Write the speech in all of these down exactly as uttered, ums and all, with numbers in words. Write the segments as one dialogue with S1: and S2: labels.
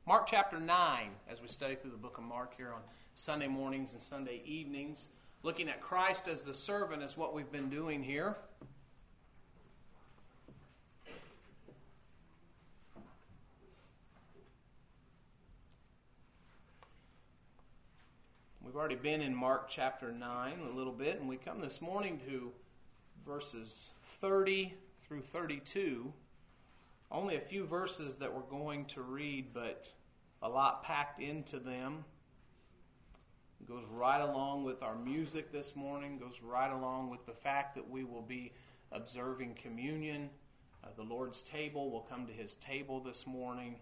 S1: Mark chapter nine, as we study through the book of Mark here on Sunday mornings and Sunday evenings. Looking at Christ as the servant is what we've been doing here. We've already been in Mark chapter nine a little bit, and we come this morning to verses thirty through thirty-two. Only a few verses that we're going to read, but a lot packed into them. It goes right along with our music this morning, goes right along with the fact that we will be observing communion. Uh, the Lord's table will come to His table this morning.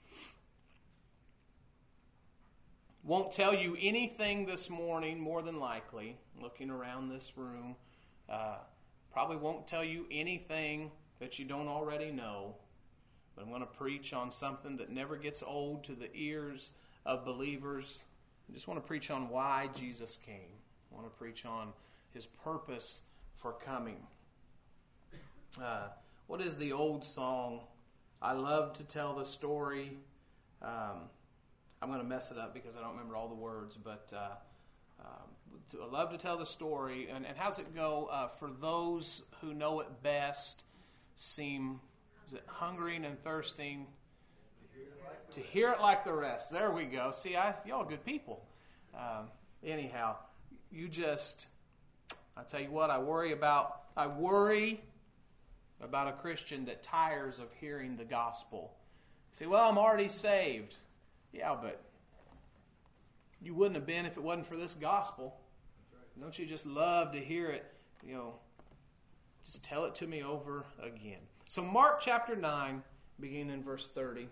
S1: Won't tell you anything this morning, more than likely, looking around this room. Uh, probably won't tell you anything that you don't already know. But I'm going to preach on something that never gets old to the ears of believers. I just want to preach on why Jesus came. I want to preach on His purpose for coming. Uh, what is the old song? I love to tell the story. Um, I'm going to mess it up because I don't remember all the words, but uh, uh, I love to tell the story. And, and how's it go? Uh, for those who know it best, seem is it hungering and thirsting to hear it like the rest. There we go. See, I, y'all are good people. Um, anyhow, you just, I tell you what, I worry about, I worry about a Christian that tires of hearing the gospel. Say, well, I'm already saved. Yeah, but you wouldn't have been if it wasn't for this gospel. Don't you just love to hear it? You know, just tell it to me over again. So Mark chapter nine, beginning in verse thirty.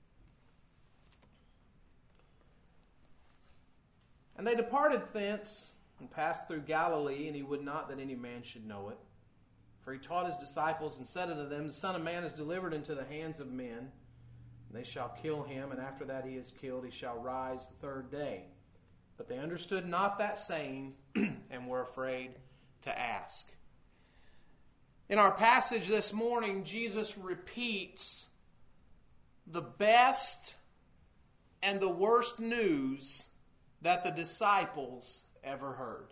S1: And they departed thence and passed through Galilee, and he would not that any man should know it. For he taught his disciples and said unto them, the Son of Man is delivered into the hands of men, and they shall kill him, and after that he is killed, he shall rise the third day. But they understood not that saying, and were afraid to ask. In our passage this morning, Jesus repeats the best and the worst news that the disciples ever heard.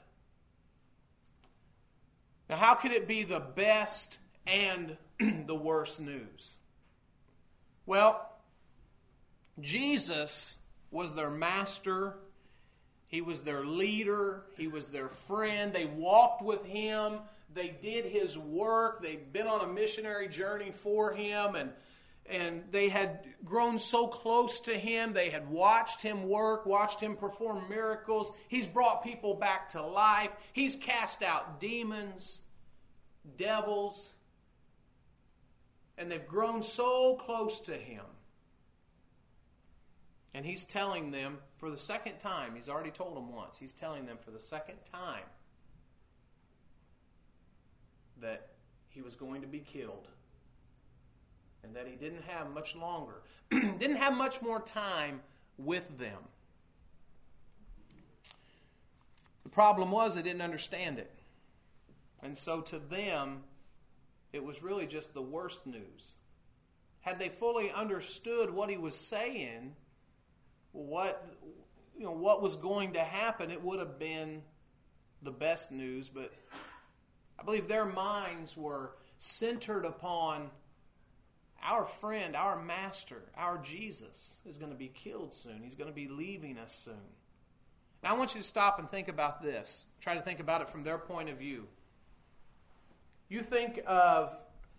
S1: Now, how could it be the best and the worst news? Well, Jesus was their master. He was their leader. He was their friend. They walked with Him. They did His work. They'd been on a missionary journey for Him, and and they had grown so close to Him. They had watched Him work, watched Him perform miracles. He's brought people back to life. He's cast out demons, devils, and they've grown so close to Him. And He's telling them for the second time, He's already told them once, He's telling them for the second time that He was going to be killed. And that He didn't have much longer, didn't have much more time with them. The problem was they didn't understand it. And so to them, it was really just the worst news. Had they fully understood what He was saying, what you know, what was going to happen, it would have been the best news. But I believe their minds were centered upon our friend, our master, our Jesus is going to be killed soon. He's going to be leaving us soon. Now I want you to stop and think about this. Try to think about it from their point of view. You think of,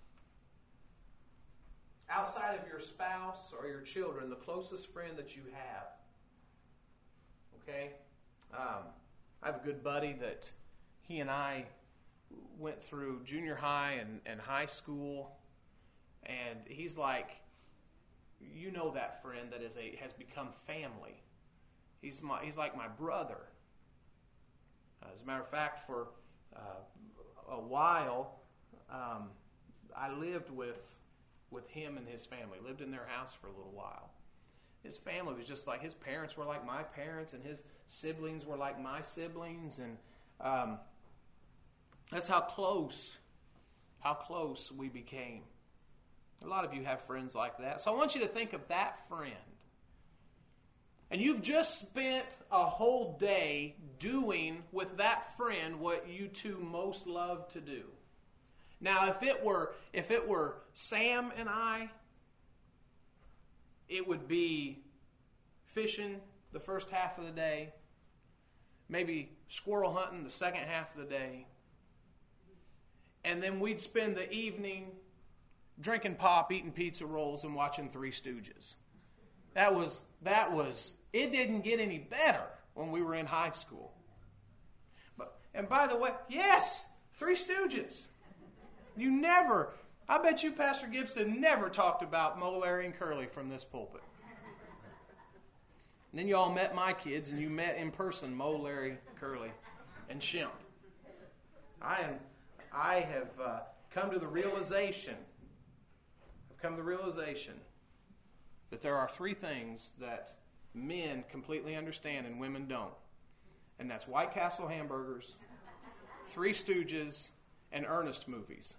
S1: outside of your spouse or your children, the closest friend that you have. Okay? Um, I have a good buddy that he and I went through junior high and, and high school. And he's like, you know that friend that is a has become family. He's my he's like my brother. Uh, as a matter of fact, for uh, a while, um, I lived with with him and his family. Lived in their house for a little while. His family was just like, his parents were like my parents, and his siblings were like my siblings, and um, that's how close, how close we became. A lot of you have friends like that. So I want you to think of that friend. And you've just spent a whole day doing with that friend what you two most love to do. Now, if it were if it were Sam and I, it would be fishing the first half of the day, maybe squirrel hunting the second half of the day, and then we'd spend the evening drinking pop, eating pizza rolls, and watching Three Stooges. That was, that was, it didn't get any better when we were in high school. But, and by the way, yes, Three Stooges. You never, I bet you Pastor Gibson never talked about Moe, Larry, and Curly from this pulpit. And then you all met my kids, and you met in person Moe, Larry, Curly, and Shemp. I am, I have uh, come to the realization, I've come to the realization that there are three things that men completely understand and women don't. And that's White Castle hamburgers, Three Stooges, and Ernest movies.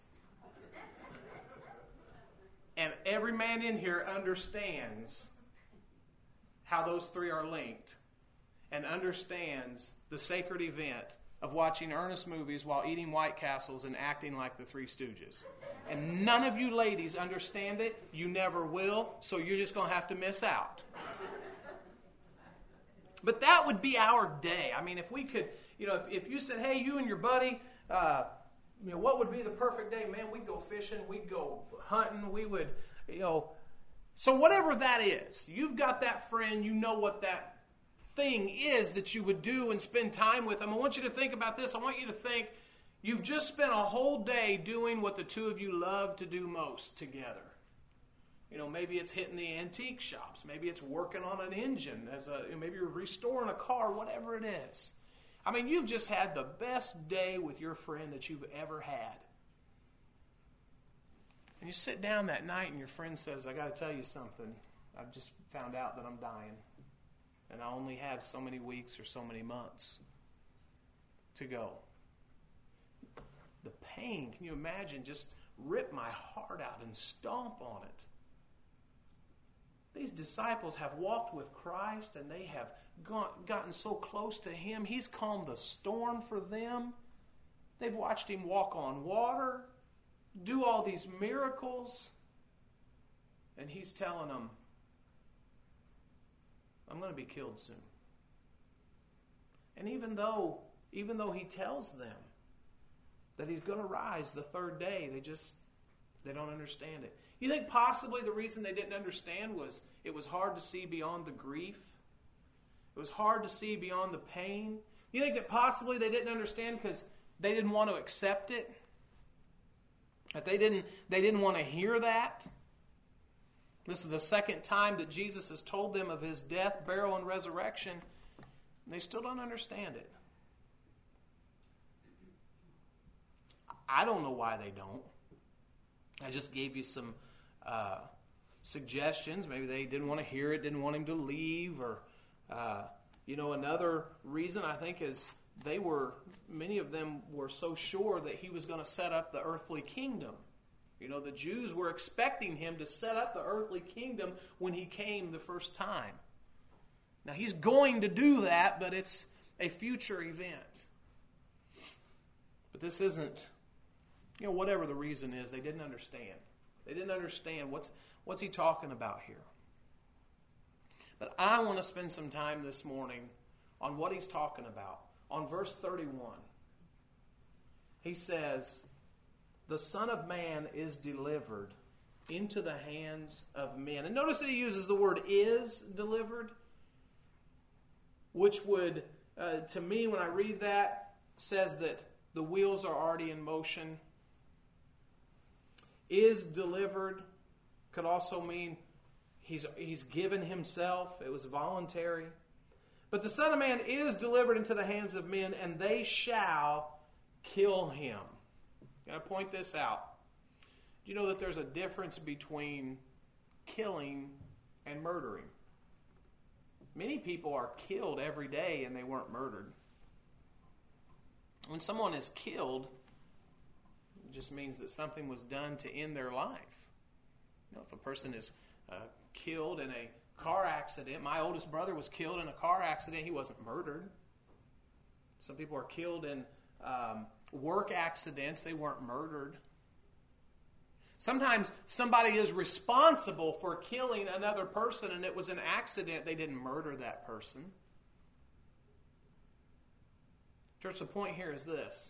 S1: And every man in here understands how those three are linked and understands the sacred event of watching Ernest movies while eating White Castles and acting like the Three Stooges. And none of you ladies understand it. You never will, so you're just going to have to miss out. But that would be our day. I mean, if we could, you know, if, if you said, hey, you and your buddy, uh, you know, what would be the perfect day? Man, we'd go fishing, we'd go hunting, we would, you know. So whatever that is, you've got that friend, you know what that thing is that you would do and spend time with them. I want you to think about this. I want you to think, you've just spent a whole day doing what the two of you love to do most together. You know, maybe it's hitting the antique shops. Maybe it's working on an engine. As a, maybe you're restoring a car, whatever it is. I mean, you've just had the best day with your friend that you've ever had. And you sit down that night and your friend says, I got to tell you something. I've just found out that I'm dying. And I only have so many weeks or so many months to go. The pain, can you imagine, just rip my heart out and stomp on it. These disciples have walked with Christ and they have gone, gotten so close to Him. He's calmed the storm for them. They've watched Him walk on water, do all these miracles. And He's telling them, I'm going to be killed soon. And even though, even though He tells them that He's going to rise the third day, they just, they don't understand it. You think possibly the reason they didn't understand was it was hard to see beyond the grief? It was hard to see beyond the pain? You think that possibly they didn't understand because they didn't want to accept it? That they didn't, they didn't want to hear that? This is the second time that Jesus has told them of His death, burial, and resurrection, and they still don't understand it. I don't know why they don't. I just gave you some uh, suggestions. Maybe they didn't want to hear it, didn't want Him to leave, or uh, you know, another reason I think is they were, many of them were so sure that He was going to set up the earthly kingdom. You know, the Jews were expecting Him to set up the earthly kingdom when He came the first time. Now, He's going to do that, but it's a future event. But this isn't, you know, whatever the reason is, they didn't understand. They didn't understand what's what's He talking about here. But I want to spend some time this morning on what He's talking about. On verse thirty-one, He says, the Son of Man is delivered into the hands of men. And notice that He uses the word is delivered, which would, uh, to me, when I read that, says that the wheels are already in motion. Is delivered could also mean he's, he's given Himself. It was voluntary. But the Son of Man is delivered into the hands of men, and they shall kill Him. I'm going to point this out. Do you know that there's a difference between killing and murdering? Many people are killed every day and they weren't murdered. When someone is killed, it just means that something was done to end their life. You know, if a person is uh, killed in a Car accident. My oldest brother was killed in a car accident. He wasn't murdered. Some people are killed in um, work accidents. They weren't murdered. Sometimes somebody is responsible for killing another person and it was an accident. They didn't murder that person. Church, the point here is this.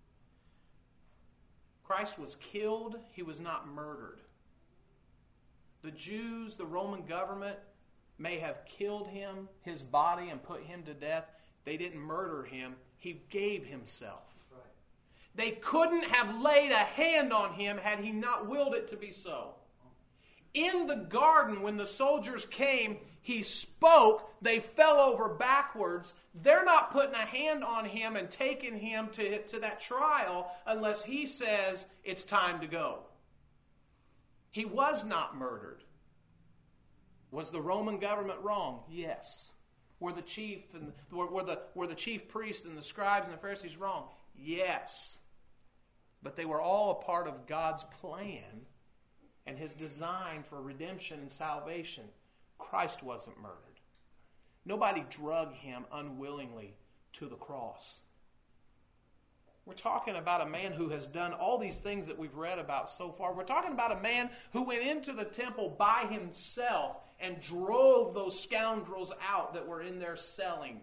S1: Christ was killed. He was not murdered. The Jews, the Roman government, may have killed him, his body, and put him to death. They didn't murder him. He gave himself. Right. They couldn't have laid a hand on him had he not willed it to be so. In the garden, when the soldiers came, he spoke. They fell over backwards. They're not putting a hand on him and taking him to, to that trial unless he says it's time to go. He was not murdered. Was the Roman government wrong? Yes. Were the chief and were, were the were the chief priests and the scribes and the Pharisees wrong? Yes. But they were all a part of God's plan and His design for redemption and salvation. Christ wasn't murdered. Nobody drug Him unwillingly to the cross. We're talking about a man who has done all these things that we've read about so far. We're talking about a man who went into the temple by himself and drove those scoundrels out that were in there selling.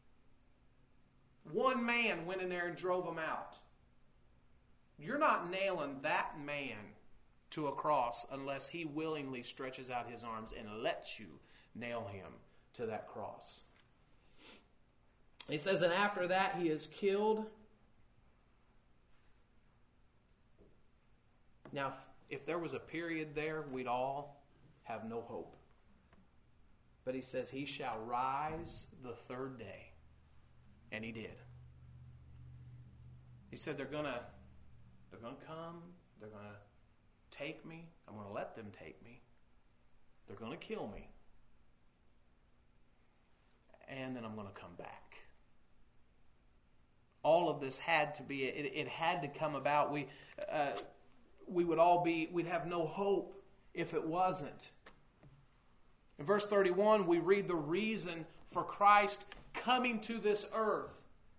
S1: One man went in there and drove them out. You're not nailing that man to a cross unless he willingly stretches out his arms and lets you nail him to that cross. He says, and after that he is killed. Now, if there was a period there, we'd all have no hope. But he says, he shall rise the third day. And he did. He said, they're going to they're going to come. They're going to take me. I'm going to let them take me. They're going to kill me. And then I'm going to come back. All of this had to be, it, it had to come about. We... Uh, we would all be, we'd have no hope if it wasn't. In verse thirty-one, we read the reason for Christ coming to this earth.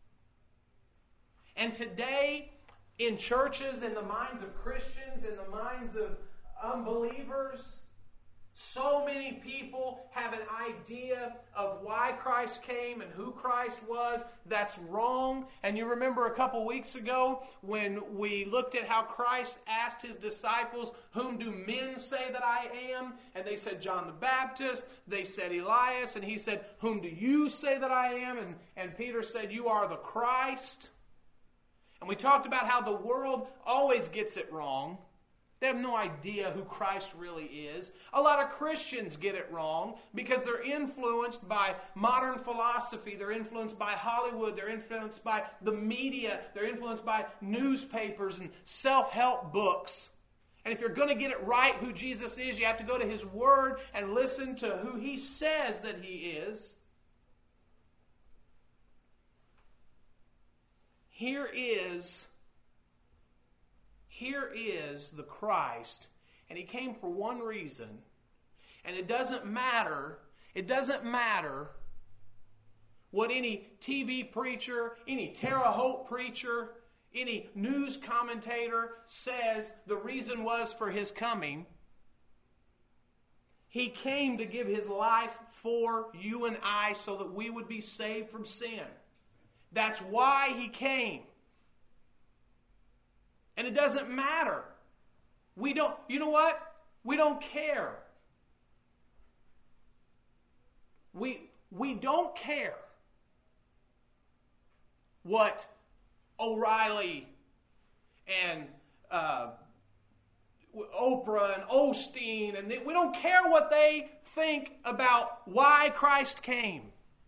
S1: And today, in churches, in the minds of Christians, in the minds of unbelievers, so many people have an idea of why Christ came and who Christ was. That's wrong. And you remember a couple weeks ago when we looked at how Christ asked His disciples, whom do men say that I am? And they said John the Baptist. They said Elias. And He said, whom do you say that I am? And, and Peter said, you are the Christ. And we talked about how the world always gets it wrong. They have no idea who Christ really is. A lot of Christians get it wrong because they're influenced by modern philosophy. They're influenced by Hollywood. They're influenced by the media. They're influenced by newspapers and self-help books. And if you're going to get it right who Jesus is, you have to go to His Word and listen to who He says that He is. Here is... Here is the Christ, and He came for one reason, and it doesn't matter, it doesn't matter what any T V preacher, any Terre Haute preacher, any news commentator says the reason was for His coming. He came to give His life for you and I so that we would be saved from sin. That's why He came. And it doesn't matter. We don't, you know what? We don't care. We, we don't care what O'Reilly and uh, Oprah and Osteen, and they, we don't care what they think about why Christ came.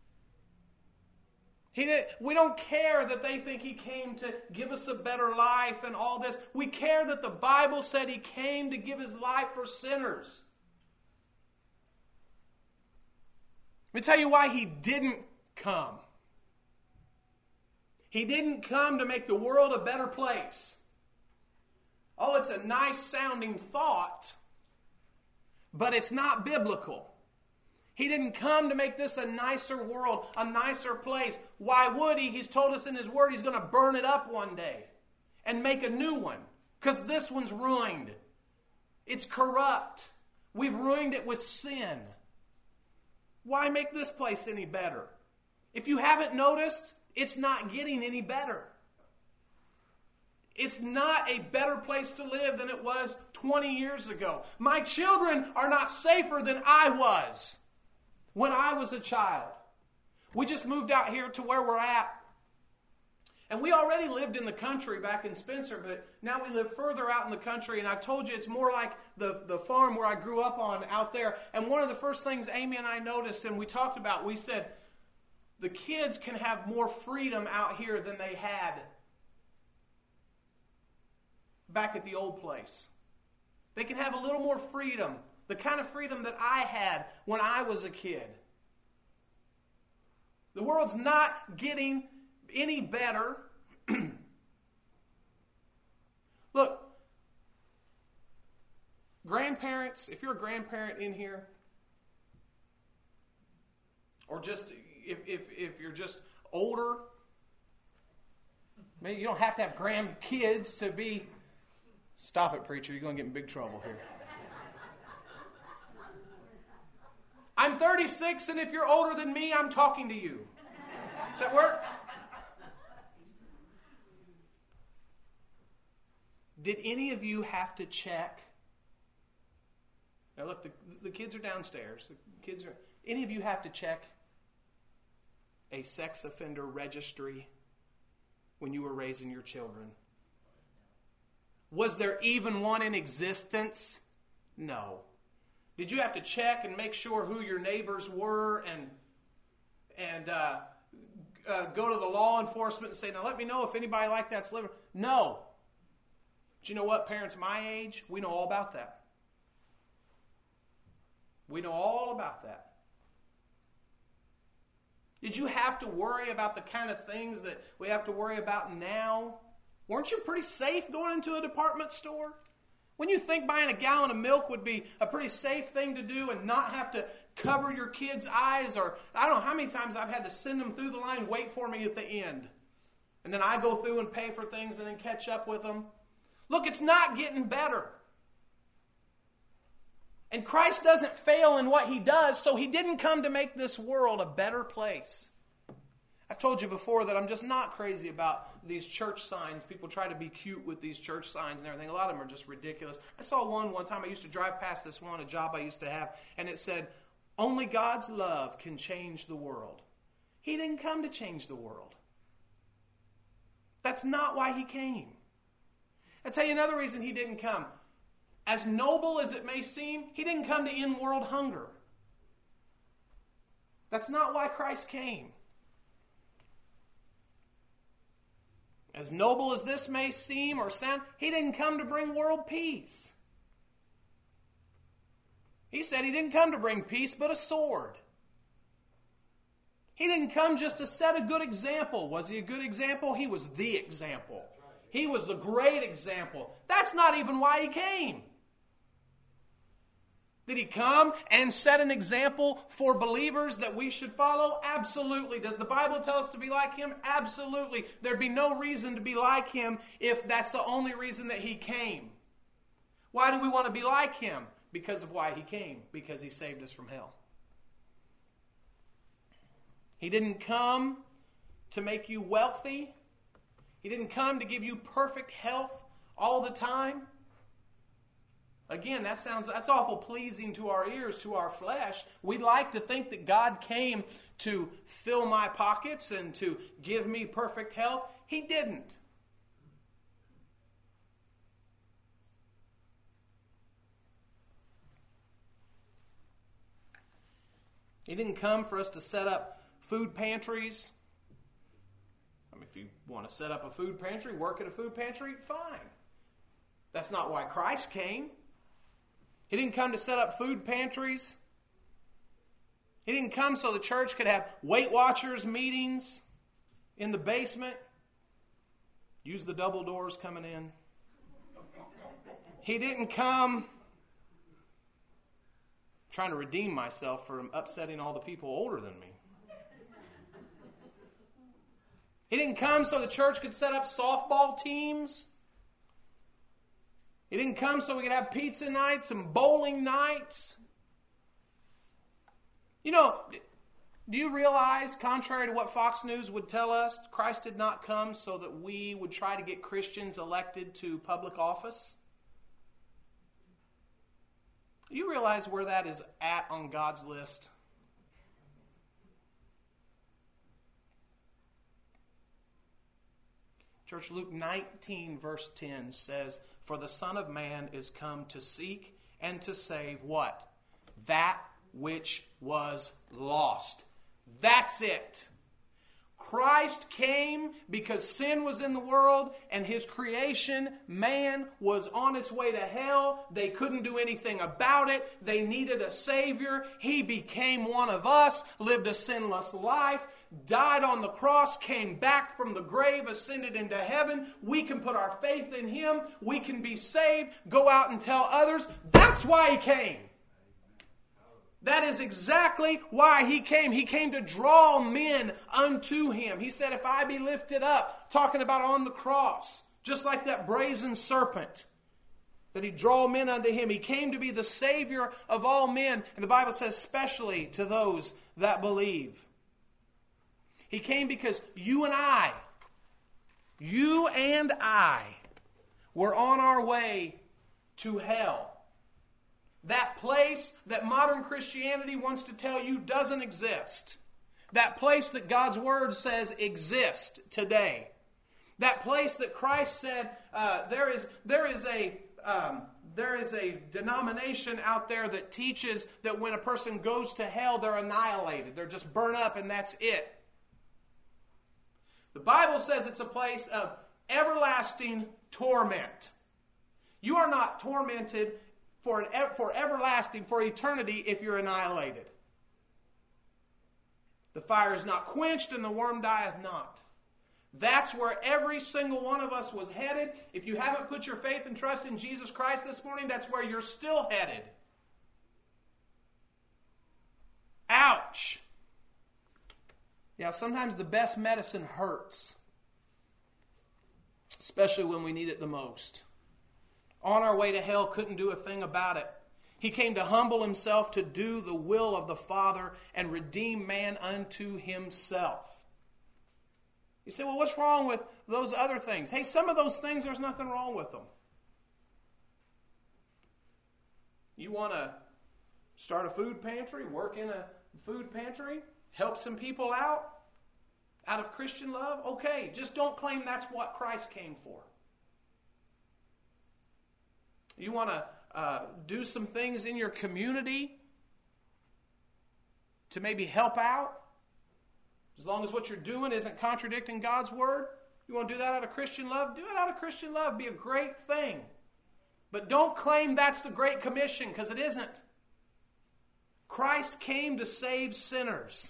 S1: He did, we don't care that they think He came to give us a better life and all this. We care that the Bible said He came to give His life for sinners. Let me tell you why He didn't come. He didn't come to make the world a better place. Oh, it's a nice sounding thought, but it's not biblical. He didn't come to make this a nicer world, a nicer place. Why would he? He's told us in his word he's going to burn it up one day and make a new one. Because this one's ruined. It's corrupt. We've ruined it with sin. Why make this place any better? If you haven't noticed, it's not getting any better. It's not a better place to live than it was twenty years ago. My children are not safer than I was when I was a child. We just moved out here to where we're at. And we already lived in the country back in Spencer, but now we live further out in the country. And I've told you it's more like the, the farm where I grew up on out there. And one of the first things Amy and I noticed and we talked about, we said, the kids can have more freedom out here than they had back at the old place. They can have a little more freedom, the kind of freedom that I had when I was a kid. The world's not getting any better. Look, grandparents, if you're a grandparent in here, or just if if, if you're just older, maybe you don't have to have grandkids to be. Stop it, preacher. You're going to get in big trouble here. I'm thirty-six, and if you're older than me, I'm talking to you. Does that work? Did any of you have to check? Now look, the, the kids are downstairs. The kids are. Any of you have to check a sex offender registry when you were raising your children? Was there even one in existence? No. Did you have to check and make sure who your neighbors were and and uh, uh, go to the law enforcement and say, now let me know if anybody like that's living? No. But you know what, parents my age, we know all about that. We know all about that. Did you have to worry about the kind of things that we have to worry about now? Weren't you pretty safe going into a department store? When you think buying a gallon of milk would be a pretty safe thing to do and not have to cover your kids' eyes, or I don't know how many times I've had to send them through the line, wait for me at the end. And then I go through and pay for things and then catch up with them. Look, it's not getting better. And Christ doesn't fail in what he does, so he didn't come to make this world a better place. I've told you before that I'm just not crazy about these church signs. People try to be cute with these church signs and everything. A lot of them are just ridiculous. I saw one one time. I used to drive past this one, a job I used to have, and it said, only God's love can change the world. He didn't come to change the world. That's not why he came. I'll tell you another reason he didn't come. As noble as it may seem, he didn't come to end world hunger. That's not why Christ came. As noble as this may seem or sound, he didn't come to bring world peace. He said he didn't come to bring peace, but a sword. He didn't come just to set a good example. Was he a good example? He was the example. He was the great example. That's not even why he came. Did he come and set an example for believers that we should follow? Absolutely. Does the Bible tell us to be like him? Absolutely. There'd be no reason to be like him if that's the only reason that he came. Why do we want to be like him? Because of why he came. Because he saved us from hell. He didn't come to make you wealthy. He didn't come to give you perfect health all the time. Again, that sounds that's awful pleasing to our ears, to our flesh. We'd like to think that God came to fill my pockets and to give me perfect health. He didn't. He didn't come for us to set up food pantries. I mean, if you want to set up a food pantry, work at a food pantry, fine. That's not why Christ came. He didn't come to set up food pantries. He didn't come so the church could have Weight Watchers meetings in the basement. Use the double doors coming in. He didn't come trying to redeem myself from upsetting all the people older than me. He didn't come so the church could set up softball teams. He didn't come so we could have pizza nights and bowling nights. You know, do you realize, contrary to what Fox News would tell us, Christ did not come so that we would try to get Christians elected to public office? Do you realize where that is at on God's list? Church, Luke nineteen verse ten says, "For the Son of Man is come to seek and to save" what? That which was lost. That's it. Christ came because sin was in the world and His creation, man, was on its way to hell. They couldn't do anything about it. They needed a Savior. He became one of us, lived a sinless life, died on the cross, came back from the grave, ascended into heaven. We can put our faith in Him. We can be saved, go out and tell others. That's why He came. That is exactly why He came. He came to draw men unto Him. He said, if I be lifted up, talking about on the cross, just like that brazen serpent, that He'd draw men unto Him. He came to be the Savior of all men. And the Bible says, especially to those that believe. He came because you and I, you and I, were on our way to hell. That place that modern Christianity wants to tell you doesn't exist. That place that God's Word says exists today. That place that Christ said uh, there is there is a um, there is a denomination out there that teaches that when a person goes to hell, they're annihilated. They're just burned up and that's it. The Bible says it's a place of everlasting torment. You are not tormented For, an, for everlasting, for eternity, if you're annihilated. The fire is not quenched and the worm dieth not. That's where every single one of us was headed. If you haven't put your faith and trust in Jesus Christ this morning, that's where you're still headed. Ouch. Yeah, sometimes the best medicine hurts. Especially when we need it the most. On our way to hell, couldn't do a thing about it. He came to humble Himself to do the will of the Father and redeem man unto Himself. You say, well, what's wrong with those other things? Hey, some of those things, there's nothing wrong with them. You want to start a food pantry, work in a food pantry, help some people out out of Christian love? Okay, just don't claim that's what Christ came for. You want to uh, do some things in your community to maybe help out? As long as what you're doing isn't contradicting God's Word, you want to do that out of Christian love? Do it out of Christian love. Be a great thing. But don't claim that's the Great Commission, because it isn't. Christ came to save sinners.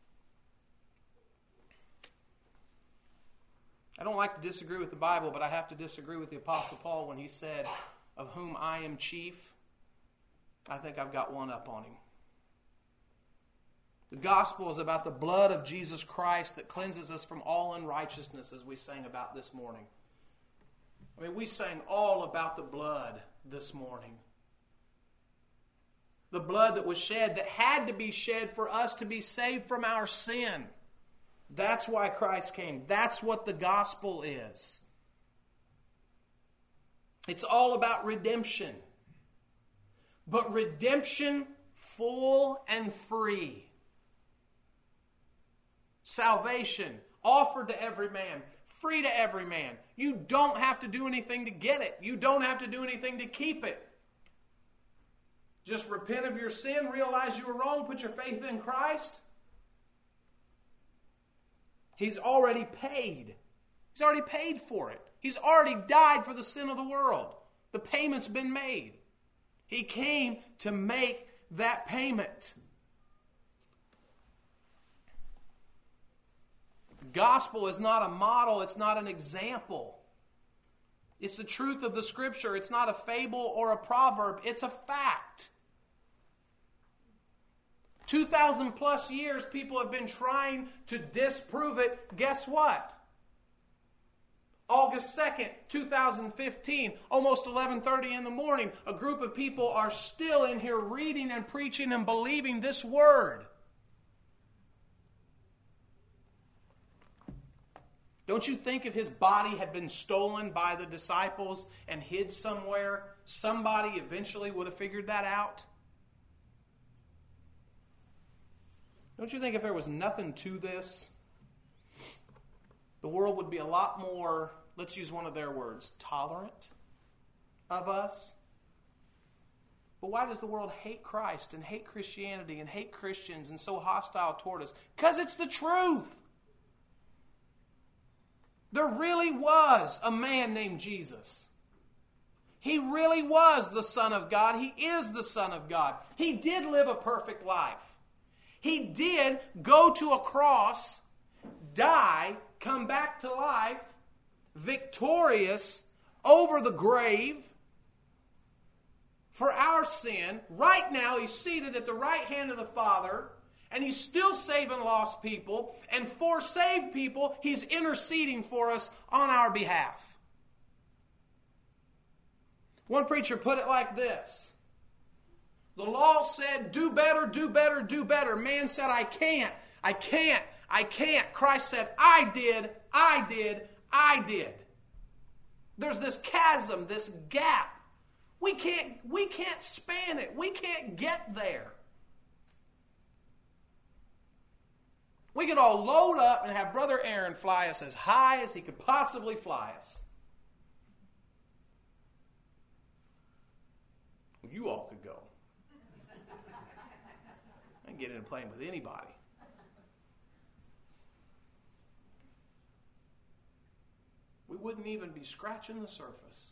S1: I don't like to disagree with the Bible, but I have to disagree with the Apostle Paul when he said, of whom I am chief. I think I've got one up on him. The gospel is about the blood of Jesus Christ that cleanses us from all unrighteousness, as we sang about this morning. I mean, we sang all about the blood this morning. The blood that was shed, that had to be shed for us to be saved from our sin. That's why Christ came. That's what the gospel is. It's all about redemption. But redemption full and free. Salvation offered to every man, free to every man. You don't have to do anything to get it. You don't have to do anything to keep it. Just repent of your sin, realize you were wrong, put your faith in Christ. He's already paid. He's already paid for it. He's already died for the sin of the world. The payment's been made. He came to make that payment. The gospel is not a model. It's not an example. It's the truth of the Scripture. It's not a fable or a proverb. It's a fact. two thousand plus years, people have been trying to disprove it. Guess what? August second, two thousand fifteen, almost eleven thirty in the morning, a group of people are still in here reading and preaching and believing this word. Don't you think if his body had been stolen by the disciples and hid somewhere, somebody eventually would have figured that out? Don't you think if there was nothing to this, the world would be a lot more, let's use one of their words, tolerant of us? But why does the world hate Christ and hate Christianity and hate Christians and so hostile toward us? Because it's the truth. There really was a man named Jesus. He really was the Son of God. He is the Son of God. He did live a perfect life. He did go to a cross, die, come back to life, victorious over the grave for our sin. Right now, he's seated at the right hand of the Father, and he's still saving lost people. And for saved people, he's interceding for us on our behalf. One preacher put it like this. The law said, do better, do better, do better. Man said, I can't, I can't, I can't. Christ said, I did, I did, I did. There's this chasm, this gap. We can't, we can't span it. We can't get there. We could all load up and have Brother Aaron fly us as high as he could possibly fly us. You all could go. I can get in a plane with anybody. We wouldn't even be scratching the surface.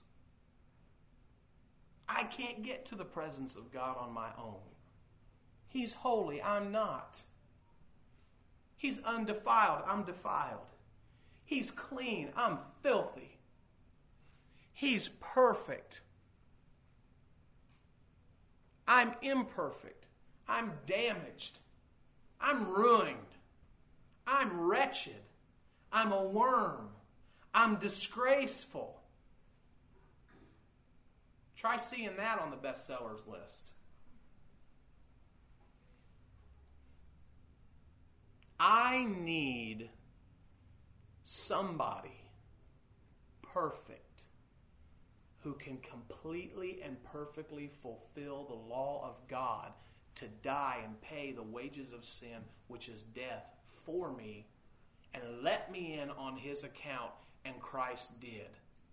S1: I can't get to the presence of God on my own. He's holy, I'm not. He's undefiled, I'm defiled. He's clean, I'm filthy. He's perfect. I'm imperfect. I'm damaged. I'm ruined. I'm wretched. I'm a worm. I'm disgraceful. Try seeing that on the bestsellers list. I need somebody perfect who can completely and perfectly fulfill the law of God to die and pay the wages of sin, which is death, for me, and let me in on his account, and Christ did.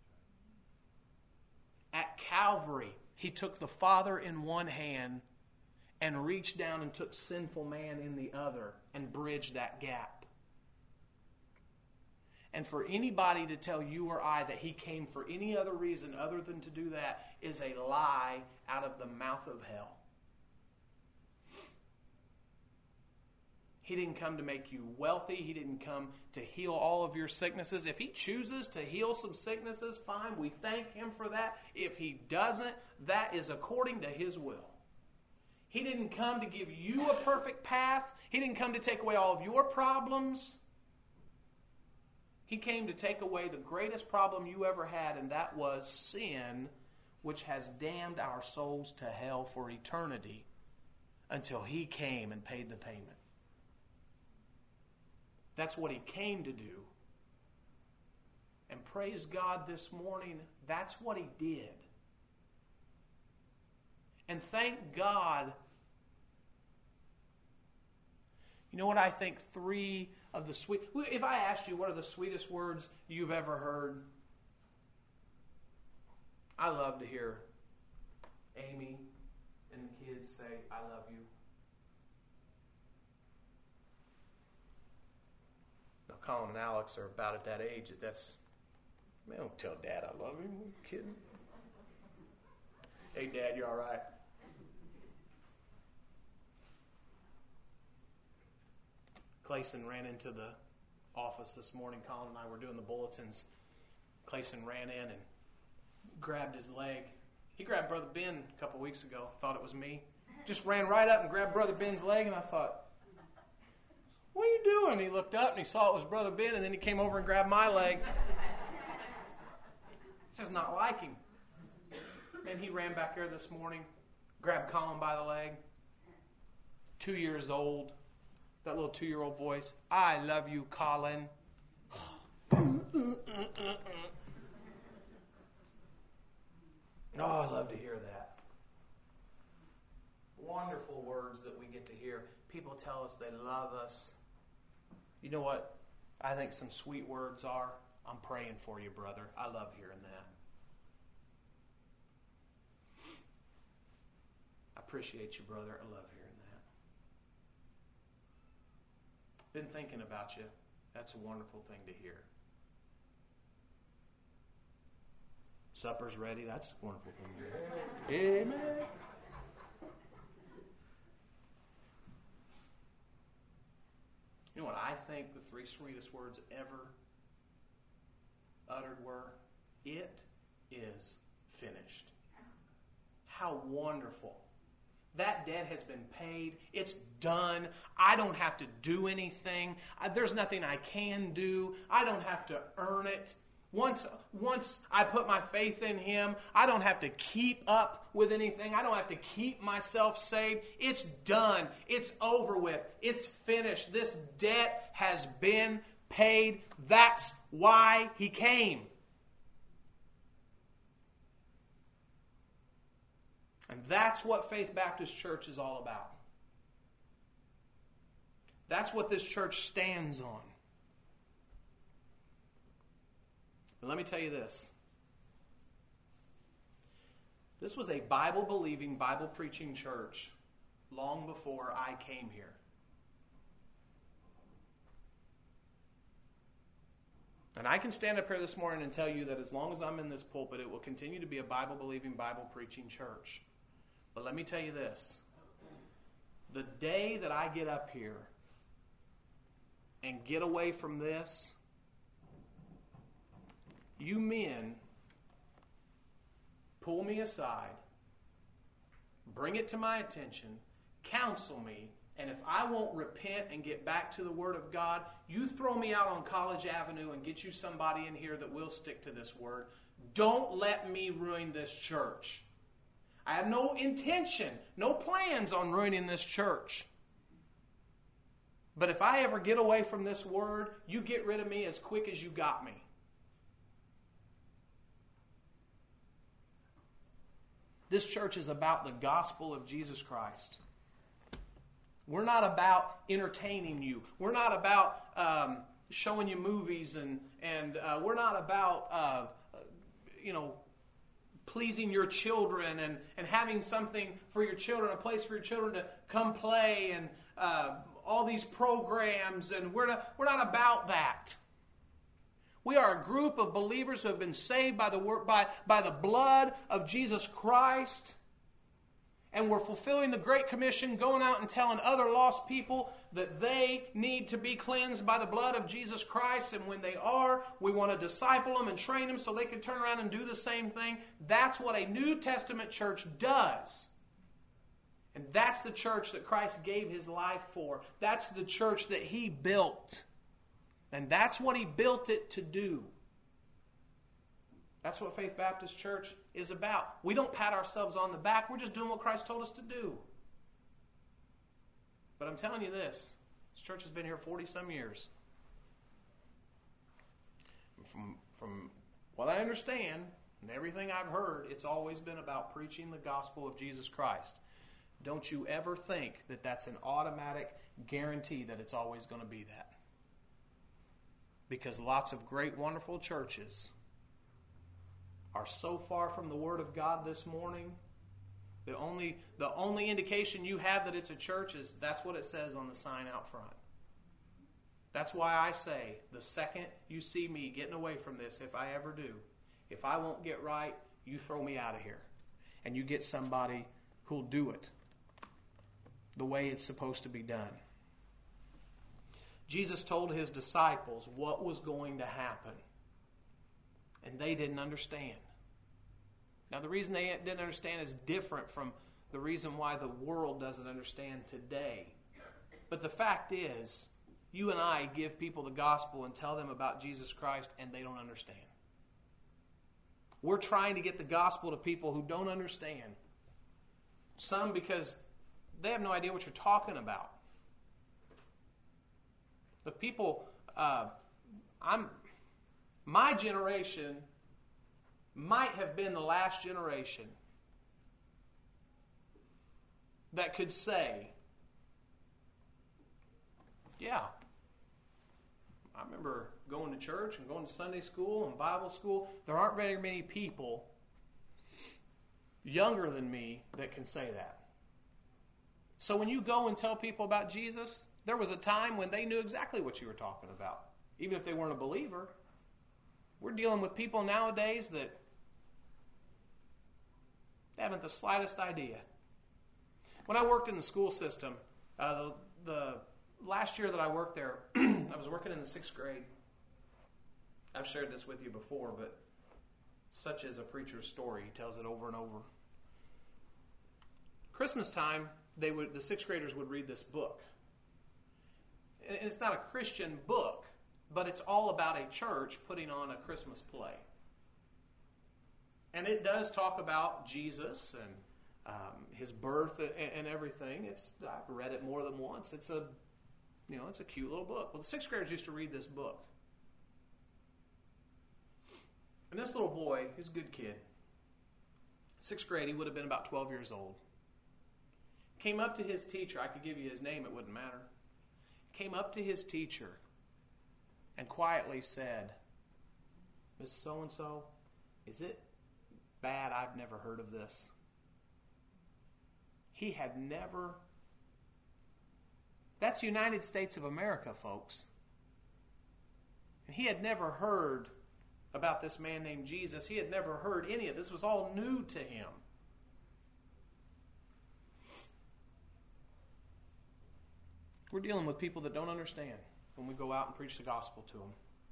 S1: At Calvary, he took the Father in one hand and reached down and took sinful man in the other and bridged that gap. And for anybody to tell you or I that he came for any other reason other than to do that is a lie out of the mouth of hell. He didn't come to make you wealthy. He didn't come to heal all of your sicknesses. If he chooses to heal some sicknesses, fine, we thank him for that. If he doesn't, that is according to his will. He didn't come to give you a perfect path. He didn't come to take away all of your problems. He came to take away the greatest problem you ever had, and that was sin, which has damned our souls to hell for eternity until he came and paid the payment. That's what he came to do. And praise God this morning, that's what he did. And thank God. You know what I think three of the sweet... If I asked you what are the sweetest words you've ever heard, I love to hear Amy and the kids say, I love you. Now, Colin and Alex are about at that age that that's... Man, don't tell Dad I love him. Are you kidding? Hey, Dad, you all right? Clayson ran into the office this morning. Colin and I were doing the bulletins. Clayson ran in and grabbed his leg. He grabbed Brother Ben a couple weeks ago. Thought it was me. Just ran right up and grabbed Brother Ben's leg, and I thought, what are you doing? He looked up and he saw it was Brother Ben, and then he came over and grabbed my leg. It's just not like him. And he ran back there this morning, grabbed Colin by the leg. Two years old. That little two-year-old voice. I love you, Colin. Oh, I love to hear that. Wonderful words that we get to hear. People tell us they love us. You know what I think some sweet words are? I'm praying for you, brother. I love hearing that. I appreciate you, brother. I love hearing that. Been thinking about you. That's a wonderful thing to hear. Supper's ready. That's a wonderful thing to hear. Amen. You know what I think the three sweetest words ever uttered were? It is finished. How wonderful. That debt has been paid. It's done. I don't have to do anything. There's nothing I can do. I don't have to earn it. Once, once I put my faith in Him, I don't have to keep up with anything. I don't have to keep myself saved. It's done. It's over with. It's finished. This debt has been paid. That's why He came. And that's what Faith Baptist Church is all about. That's what this church stands on. But let me tell you this. This was a Bible-believing, Bible-preaching church long before I came here. And I can stand up here this morning and tell you that as long as I'm in this pulpit, it will continue to be a Bible-believing, Bible-preaching church. But let me tell you this. The day that I get up here and get away from this, you men pull me aside, bring it to my attention, counsel me, and if I won't repent and get back to the Word of God, you throw me out on College Avenue and get you somebody in here that will stick to this Word. Don't let me ruin this church. I have no intention, no plans on ruining this church. But if I ever get away from this Word, you get rid of me as quick as you got me. This church is about the gospel of Jesus Christ. We're not about entertaining you. We're not about um, showing you movies, and and uh, we're not about uh, you know pleasing your children and and having something for your children, a place for your children to come play, and uh, all these programs. And we're not we're not about that. We are a group of believers who have been saved by the word, by, by the blood of Jesus Christ. And we're fulfilling the Great Commission, going out and telling other lost people that they need to be cleansed by the blood of Jesus Christ. And when they are, we want to disciple them and train them so they can turn around and do the same thing. That's what a New Testament church does. And that's the church that Christ gave His life for. That's the church that He built. And that's what He built it to do. That's what Faith Baptist Church is about. We don't pat ourselves on the back. We're just doing what Christ told us to do. But I'm telling you this. This church has been here forty-some years. From, from what I understand and everything I've heard, it's always been about preaching the gospel of Jesus Christ. Don't you ever think that that's an automatic guarantee that it's always going to be that. Because lots of great, wonderful churches are so far from the Word of God this morning. The only, the only indication you have that it's a church is that's what it says on the sign out front. That's why I say, the second you see me getting away from this, if I ever do, if I won't get right, you throw me out of here. And you get somebody who'll do it the way it's supposed to be done. Jesus told His disciples what was going to happen. And they didn't understand. Now, the reason they didn't understand is different from the reason why the world doesn't understand today. But the fact is, you and I give people the gospel and tell them about Jesus Christ, and they don't understand. We're trying to get the gospel to people who don't understand. Some because they have no idea what you're talking about. The people, uh, I'm, my generation might have been the last generation that could say, yeah, I remember going to church and going to Sunday school and Bible school. There aren't very many people younger than me that can say that. So when you go and tell people about Jesus, there was a time when they knew exactly what you were talking about, even if they weren't a believer. We're dealing with people nowadays that they haven't the slightest idea. When I worked in the school system, uh, the, the last year that I worked there, I was working in the sixth grade. I've shared this with you before, but such is a preacher's story. He tells it over and over. Christmas time, they would the sixth graders would read this book. And it's not a Christian book, but it's all about a church putting on a Christmas play. And it does talk about Jesus and um, his birth and, and everything. It's I've read it more than once. It's a you know it's a cute little book. Well, the sixth graders used to read this book. And this little boy, he's a good kid. Sixth grade, he would have been about twelve years old. Came up to his teacher. I could give you his name, it wouldn't matter. Came up to his teacher and quietly said, Miss So-and-so, is it bad I've never heard of this? He had never... That's United States of America, folks. And he had never heard about this man named Jesus. He had never heard any of this. This was all new to him. We're dealing with people that don't understand when we go out and preach the gospel to them.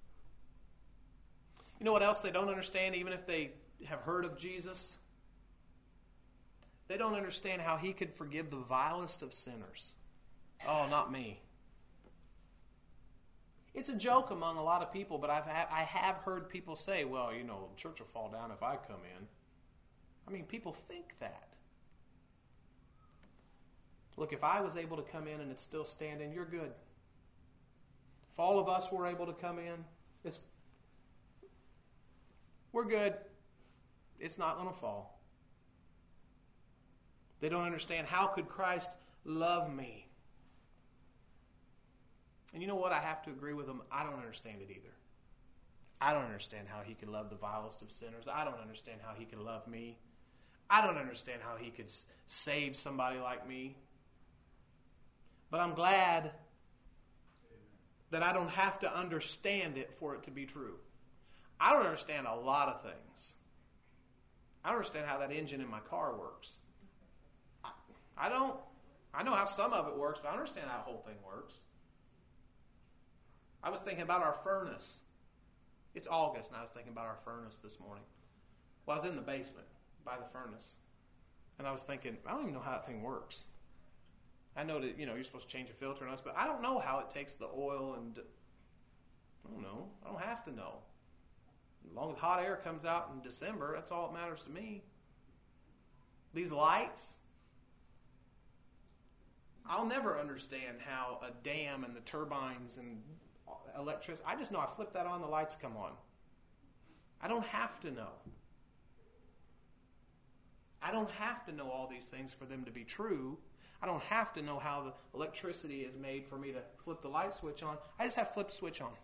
S1: You know what else they don't understand, even if they have heard of Jesus? They don't understand how he could forgive the vilest of sinners. Oh, not me. It's a joke among a lot of people, but I've ha- I have heard people say, well, you know, church will fall down if I come in. I mean, people think that. Look, if I was able to come in and it's still standing, you're good. If all of us were able to come in, it's we're good. It's not going to fall. They don't understand, how could Christ love me? And you know what? I have to agree with them. I don't understand it either. I don't understand how he could love the vilest of sinners. I don't understand how he could love me. I don't understand how he could save somebody like me. But I'm glad that I don't have to understand it for it to be true. I don't understand a lot of things. I don't understand how that engine in my car works. I, I don't. I know how some of it works, but I don't understand how the whole thing works. I was thinking about our furnace. It's August, and I was thinking about our furnace this morning. Well, I was in the basement by the furnace, and I was thinking, I don't even know how that thing works. I know that, you know, you're supposed to change a filter and all this, but I don't know how it takes the oil and, I don't know. I don't have to know. As long as hot air comes out in December, that's all that matters to me. These lights, I'll never understand how a dam and the turbines and electricity, I just know I flip that on, the lights come on. I don't have to know. I don't have to know all these things for them to be true. I don't have to know how the electricity is made for me to flip the light switch on. I just have to flip the switch on.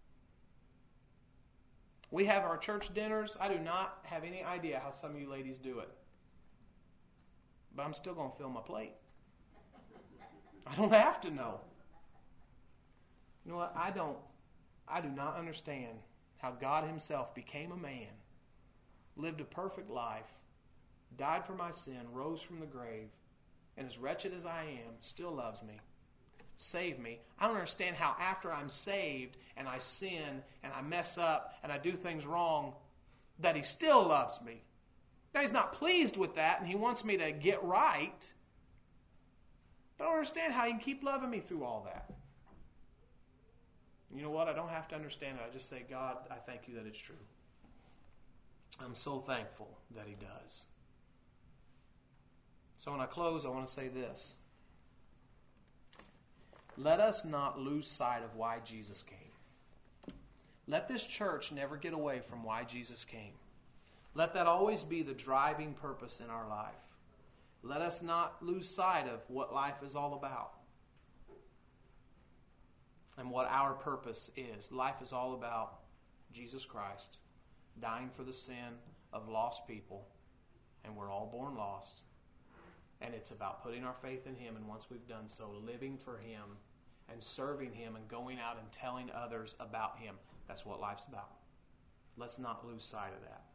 S1: We have our church dinners. I do not have any idea how some of you ladies do it. But I'm still going to fill my plate. I don't have to know. You know what? I don't, I do not understand how God himself became a man, lived a perfect life, died for my sin, rose from the grave, and as wretched as I am, still loves me, saved me. I don't understand how after I'm saved and I sin and I mess up and I do things wrong, that he still loves me. Now, He's not pleased with that, and He wants me to get right. But I don't understand how He can keep loving me through all that. You know what? I don't have to understand it. I just say, God, I thank you that it's true. I'm so thankful that He does. So when I close, I want to say this. Let us not lose sight of why Jesus came. Let this church never get away from why Jesus came. Let that always be the driving purpose in our life. Let us not lose sight of what life is all about and what our purpose is. Life is all about Jesus Christ dying for the sin of lost people, and we're all born lost. And it's about putting our faith in Him, and once we've done so, living for Him and serving Him and going out and telling others about Him. That's what life's about. Let's not lose sight of that.